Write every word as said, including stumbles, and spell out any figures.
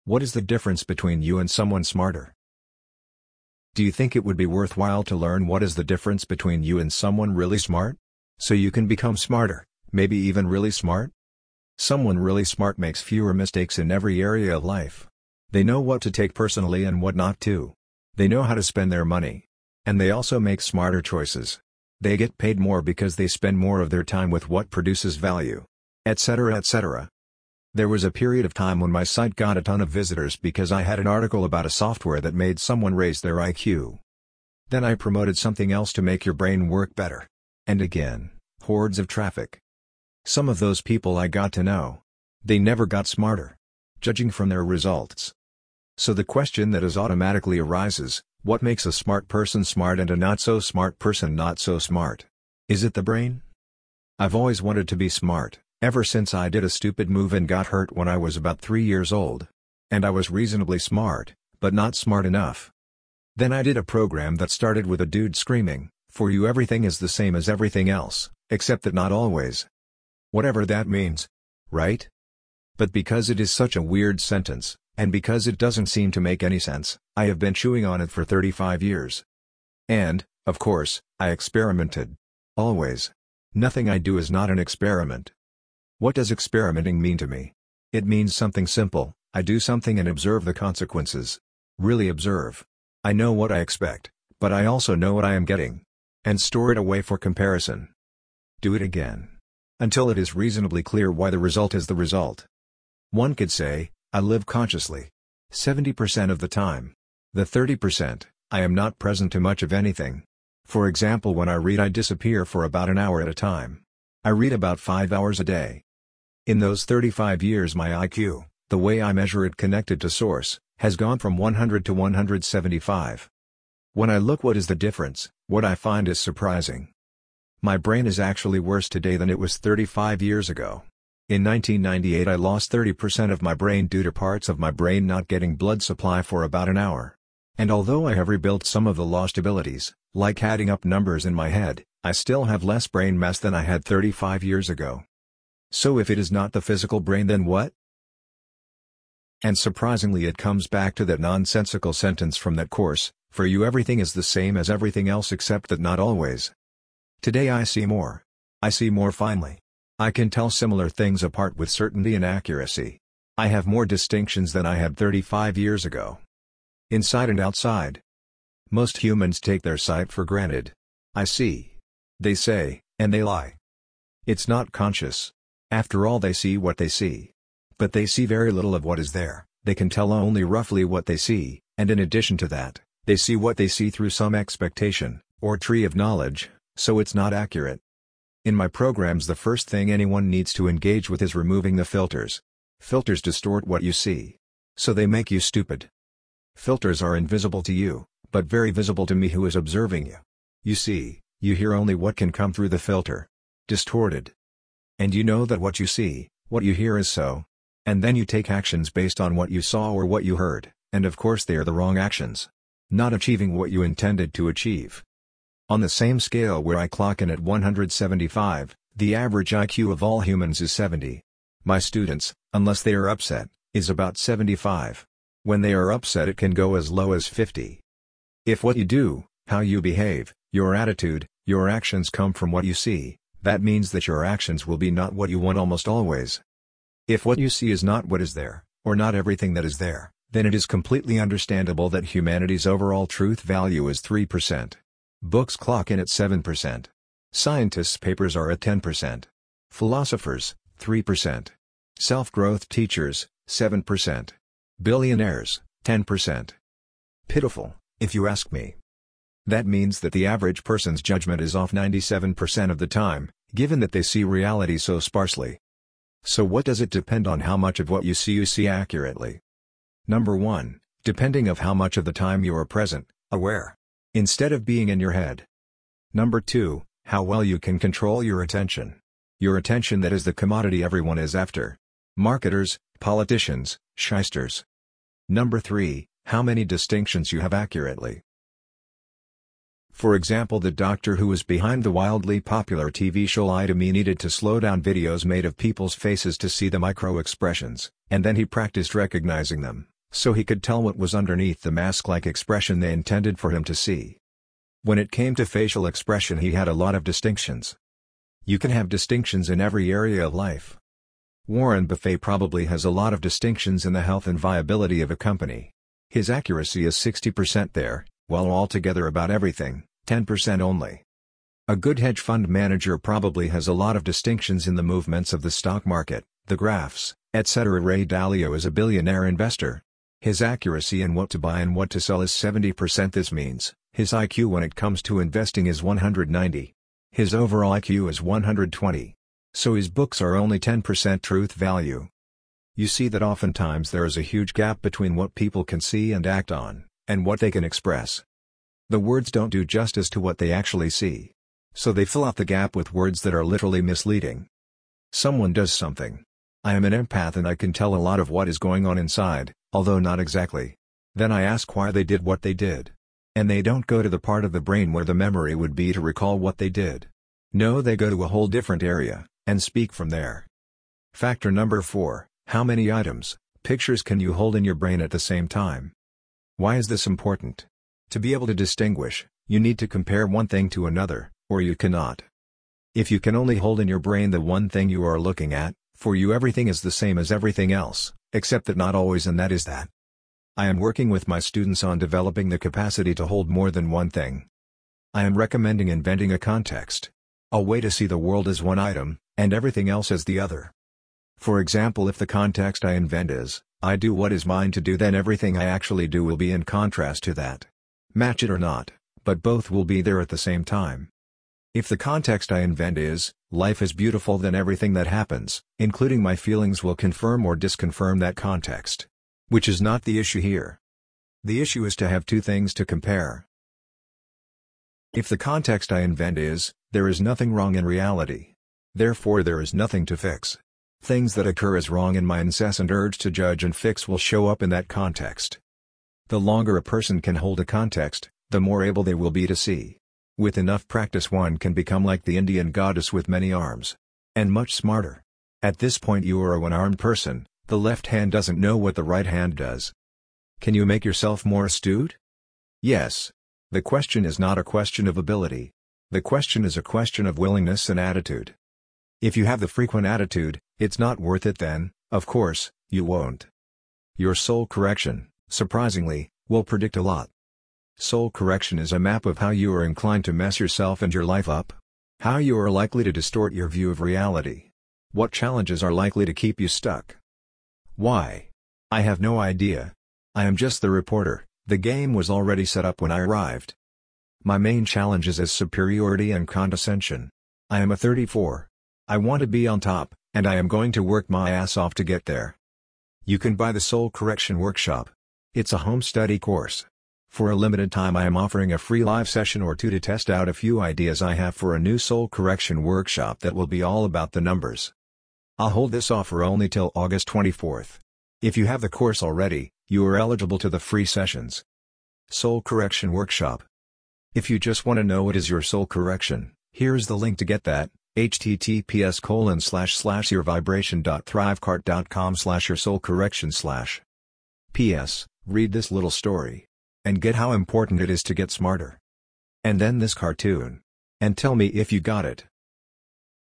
What is the difference between you and someone smarter? Do you think it would be worthwhile to learn what is the difference between you and someone really smart? So you can become smarter, maybe even really smart? Someone really smart makes fewer mistakes in every area of life. They know what to take personally and what not to. They know how to spend their money. And they also make smarter choices. They get paid more because they spend more of their time with what produces value. Etc. et cetera. There was a period of time when my site got a ton of visitors because I had an article about a software that made someone raise their I Q. Then I promoted something else to make your brain work better. And again, hordes of traffic. Some of those people I got to know. They never got smarter. Judging from their results. So the question that is automatically arises, what makes a smart person smart and a not-so-smart person not so smart? Is it the brain? I've always wanted to be smart, ever since I did a stupid move and got hurt when I was about three years old. And I was reasonably smart, but not smart enough. Then I did a program that started with a dude screaming, "For you everything is the same as everything else, except that not always." Whatever that means. Right? But because it is such a weird sentence, and because it doesn't seem to make any sense, I have been chewing on it for thirty-five years. And, of course, I experimented. Always. Nothing I do is not an experiment. What does experimenting mean to me? It means something simple: I do something and observe the consequences. Really observe. I know what I expect, but I also know what I am getting. And store it away for comparison. Do it again. Until it is reasonably clear why the result is the result. One could say, I live consciously. seventy percent of the time. The thirty percent, I am not present to much of anything. For example, when I read I disappear for about an hour at a time. I read about five hours a day. In those thirty-five years my I Q, the way I measure it connected to source, has gone from one hundred to one hundred seventy-five. When I look what is the difference, what I find is surprising. My brain is actually worse today than it was thirty-five years ago. In nineteen ninety-eight I lost thirty percent of my brain due to parts of my brain not getting blood supply for about an hour. And although I have rebuilt some of the lost abilities, like adding up numbers in my head, I still have less brain mass than I had thirty-five years ago. So if it is not the physical brain, then what? And surprisingly it comes back to that nonsensical sentence from that course, "For you everything is the same as everything else except that not always." Today I see more. I see more finely. I can tell similar things apart with certainty and accuracy. I have more distinctions than I had thirty-five years ago. Inside and outside. Most humans take their sight for granted. I see. They say, and they lie. It's not conscious. After all, they see what they see. But they see very little of what is there. They can tell only roughly what they see, and in addition to that, they see what they see through some expectation, or tree of knowledge, so it's not accurate. In my programs the first thing anyone needs to engage with is removing the filters. Filters distort what you see. So they make you stupid. Filters are invisible to you, but very visible to me who is observing you. You see, you hear only what can come through the filter. Distorted. And you know that what you see, what you hear is so. And then you take actions based on what you saw or what you heard, and of course they are the wrong actions. Not achieving what you intended to achieve. On the same scale where I clock in at one hundred seventy-five, the average I Q of all humans is seventy. My students, unless they are upset, is about seventy-five. When they are upset it can go as low as fifty. If what you do, how you behave, your attitude, your actions come from what you see, that means that your actions will be not what you want almost always. If what you see is not what is there, or not everything that is there, then it is completely understandable that humanity's overall truth value is three percent. Books clock in at seven percent. Scientists' papers are at ten percent. Philosophers, three percent. Self-growth teachers, seven percent. Billionaires, ten percent. Pitiful, if you ask me. That means that the average person's judgment is off ninety-seven percent of the time, given that they see reality so sparsely. So what does it depend on how much of what you see you see accurately? Number one, depending of how much of the time you are present, aware. Instead of being in your head. Number two, how well you can control your attention. Your attention, that is the commodity everyone is after. Marketers, politicians, shysters. Number three, how many distinctions you have accurately. For example, the doctor who was behind the wildly popular T V show Lie to Me needed to slow down videos made of people's faces to see the micro expressions, and then he practiced recognizing them. so he could tell what was underneath the mask-like expression they intended for him to see. When it came to facial expression, he had a lot of distinctions. You can have distinctions in every area of life. Warren Buffett probably has a lot of distinctions in the health and viability of a company. His accuracy is sixty percent there, while altogether about everything, ten percent only. A good hedge fund manager probably has a lot of distinctions in the movements of the stock market, the graphs, et cetera. Ray Dalio is a billionaire investor. His accuracy in what to buy and what to sell is seventy percent. This means, his I Q when it comes to investing is one hundred ninety. His overall I Q is one hundred twenty. So his books are only ten percent truth value. You see that oftentimes there is a huge gap between what people can see and act on, and what they can express. The words don't do justice to what they actually see. So they fill out the gap with words that are literally misleading. Someone does something. I am an empath and I can tell a lot of what is going on inside, although not exactly. Then I ask why they did what they did. And they don't go to the part of the brain where the memory would be to recall what they did. No, they go to a whole different area, and speak from there. Factor number four, how many items, pictures can you hold in your brain at the same time? Why is this important? To be able to distinguish, you need to compare one thing to another, or you cannot. If you can only hold in your brain the one thing you are looking at, for you everything is the same as everything else, except that not always, and that is that. I am working with my students on developing the capacity to hold more than one thing. I am recommending inventing a context. A way to see the world as one item, and everything else as the other. For example, if the context I invent is, I do what is mine to do, then everything I actually do will be in contrast to that. Match it or not, but both will be there at the same time. If the context I invent is, life is beautiful, then everything that happens, including my feelings, will confirm or disconfirm that context. Which is not the issue here. The issue is to have two things to compare. If the context I invent is, there is nothing wrong in reality. Therefore there is nothing to fix. Things that occur as wrong in my incessant urge to judge and fix will show up in that context. The longer a person can hold a context, the more able they will be to see. With enough practice one can become like the Indian goddess with many arms. And much smarter. At this point you are a one-armed person, the left hand doesn't know what the right hand does. Can you make yourself more astute? Yes. The question is not a question of ability. The question is a question of willingness and attitude. If you have the frequent attitude, it's not worth it, then, of course, you won't. Your soul correction, surprisingly, will predict a lot. Soul correction is a map of how you are inclined to mess yourself and your life up. How you are likely to distort your view of reality. What challenges are likely to keep you stuck. Why? I have no idea. I am just the reporter. The game was already set up when I arrived. My main challenges is superiority and condescension. I am a thirty-four. I want to be on top, and I am going to work my ass off to get there. You can buy the Soul Correction Workshop. It's a home study course. For a limited time I am offering a free live session or two to test out a few ideas I have for a new Soul Correction Workshop that will be all about the numbers. I'll hold this offer only till August twenty-fourth. If you have the course already, you are eligible to the free sessions. Soul Correction Workshop. If you just want to know what is your soul correction, here's the link to get that, https colon slash slash yourvibration.thrivecart.com slash your soul correction slash. P S. Read this little story. And get how important it is to get smarter. And then this cartoon. And tell me if you got it.